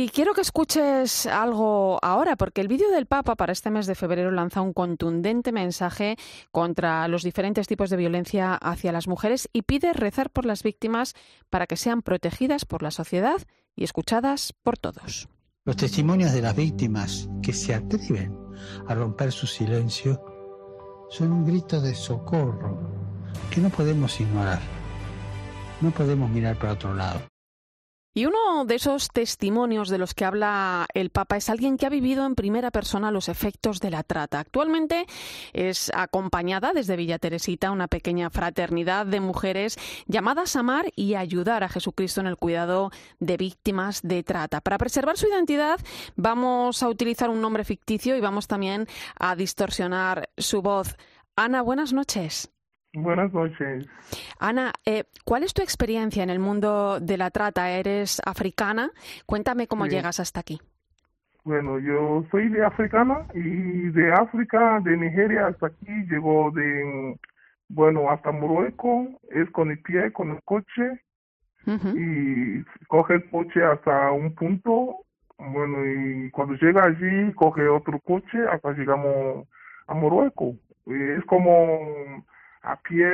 Y quiero que escuches algo ahora, porque el vídeo del Papa para este mes de febrero lanza un contundente mensaje contra los diferentes tipos de violencia hacia las mujeres y pide rezar por las víctimas para que sean protegidas por la sociedad y escuchadas por todos. Los testimonios de las víctimas que se atreven a romper su silencio son un grito de socorro que no podemos ignorar. No podemos mirar para otro lado. Y uno de esos testimonios de los que habla el Papa es alguien que ha vivido en primera persona los efectos de la trata. Actualmente es acompañada desde Villa Teresita, una pequeña fraternidad de mujeres llamadas a amar y ayudar a Jesucristo en el cuidado de víctimas de trata. Para preservar su identidad vamos a utilizar un nombre ficticio y vamos también a distorsionar su voz. Ana, buenas noches. Buenas noches. Ana, ¿cuál es tu experiencia en el mundo de la trata? ¿Eres africana? Cuéntame cómo llegas hasta aquí. Bueno, yo soy de africana y de África, de Nigeria hasta aquí, llego hasta Marruecos, es con el pie, con el coche, y coge el coche hasta un punto, y cuando llega allí, coge otro coche hasta llegamos a Marruecos. Es como a pie,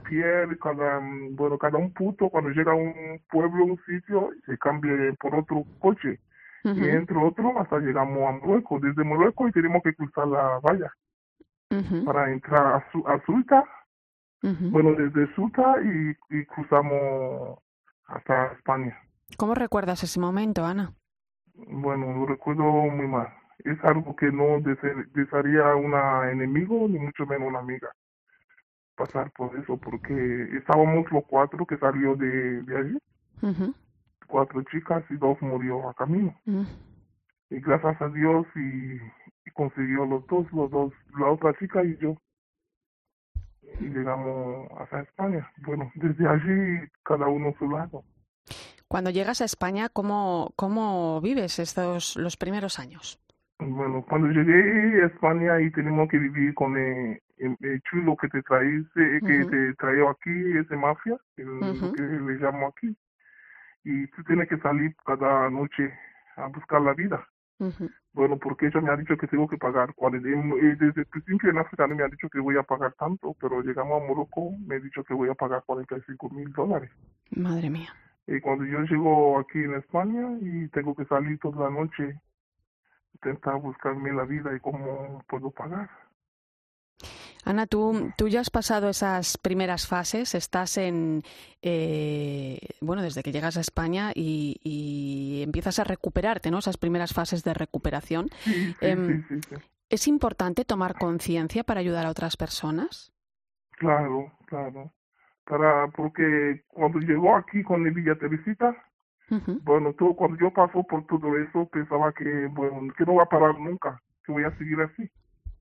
cada un punto, cuando llega a un pueblo, un sitio, se cambia por otro coche. Y entre otro hasta llegamos a Marruecos. Desde Marruecos y tenemos que cruzar la valla para entrar a Ceuta. Desde Ceuta y cruzamos hasta España. ¿Cómo recuerdas ese momento, Ana? Bueno, lo recuerdo muy mal. Es algo que no desearía una enemigo, ni mucho menos una amiga pasar por eso, porque estábamos los 4 que salió de allí. 4 chicas y 2 murió a camino. Y gracias a Dios y consiguió los dos, la otra chica y yo. Y llegamos hasta España. Bueno, desde allí cada uno a su lado. Cuando llegas a España, ¿cómo vives los primeros años? Bueno, cuando llegué a España y tenemos que vivir con el chulo que te trae aquí, ese mafia, lo que le llamo aquí. Y tú tienes que salir cada noche a buscar la vida. Bueno, porque ella me ha dicho que tengo que pagar. Desde el principio en África no me ha dicho que voy a pagar tanto, pero llegamos a Morocco, me ha dicho que voy a pagar $45,000. Madre mía. Y cuando yo llego aquí en España y tengo que salir toda la noche, intentar buscarme la vida y cómo puedo pagar. Ana, tú ya has pasado esas primeras fases, estás desde que llegas a España y empiezas a recuperarte, ¿no? Esas primeras fases de recuperación. Sí. ¿Es importante tomar conciencia para ayudar a otras personas? Claro. Porque cuando llegó aquí con el Villa Teresita, cuando yo paso por todo eso, pensaba que no va a parar nunca, que voy a seguir así.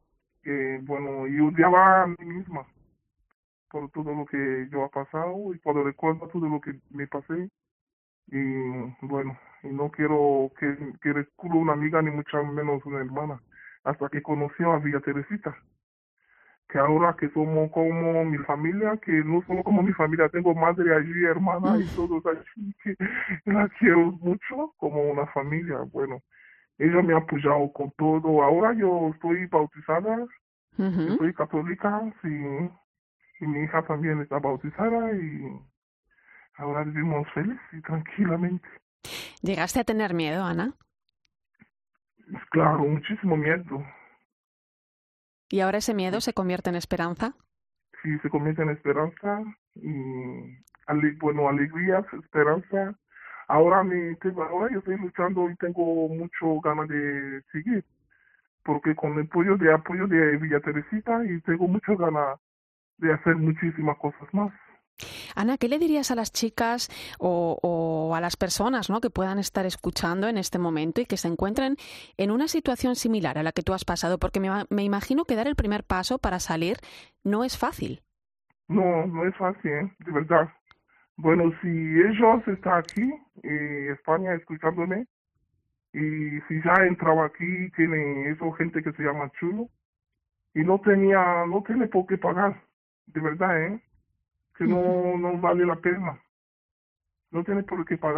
Y odiaba a mí misma por todo lo que yo he pasado y cuando recuerdo todo lo que me pasé y no quiero que recuerde una amiga ni mucho menos una hermana hasta que conoció a Villa Teresita, que ahora que somos como mi familia, que no solo como mi familia, tengo madre allí, hermana y todos allí, que la quiero mucho como una familia. Ella me ha apoyado con todo. Ahora yo estoy bautizada, yo soy católica, sí, y mi hija también está bautizada y ahora vivimos feliz y tranquilamente. ¿Llegaste a tener miedo, Ana? Claro, muchísimo miedo. ¿Y ahora ese miedo se convierte en esperanza? Sí, se convierte en esperanza y alegría, esperanza. Ahora yo estoy luchando y tengo mucho ganas de seguir, porque con el apoyo de Villa Teresita y tengo muchas ganas de hacer muchísimas cosas más. Ana, ¿qué le dirías a las chicas o a las personas, ¿no?, que puedan estar escuchando en este momento y que se encuentren en una situación similar a la que tú has pasado? Porque me imagino que dar el primer paso para salir no es fácil. No es fácil, de verdad. Si ellos están aquí, España, escuchándome, y si ya entraba aquí, tiene gente que se llama chulo, y no tiene por qué pagar, de verdad, que no vale la pena. No tiene por qué pagar,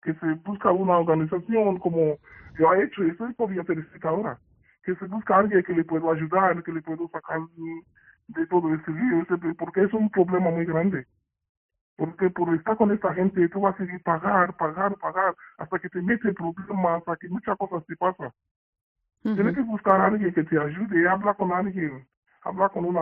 que se busca una organización como yo he hecho, eso es por Villa Teresita ahora, que se busca alguien que le pueda ayudar, que le pueda sacar de todo ese lío, porque es un problema muy grande. Porque por estar con esta gente tú vas a seguir pagar, hasta que te metes en problemas, hasta que muchas cosas te pasan. Tienes que buscar a alguien que te ayude, habla con alguien, habla con una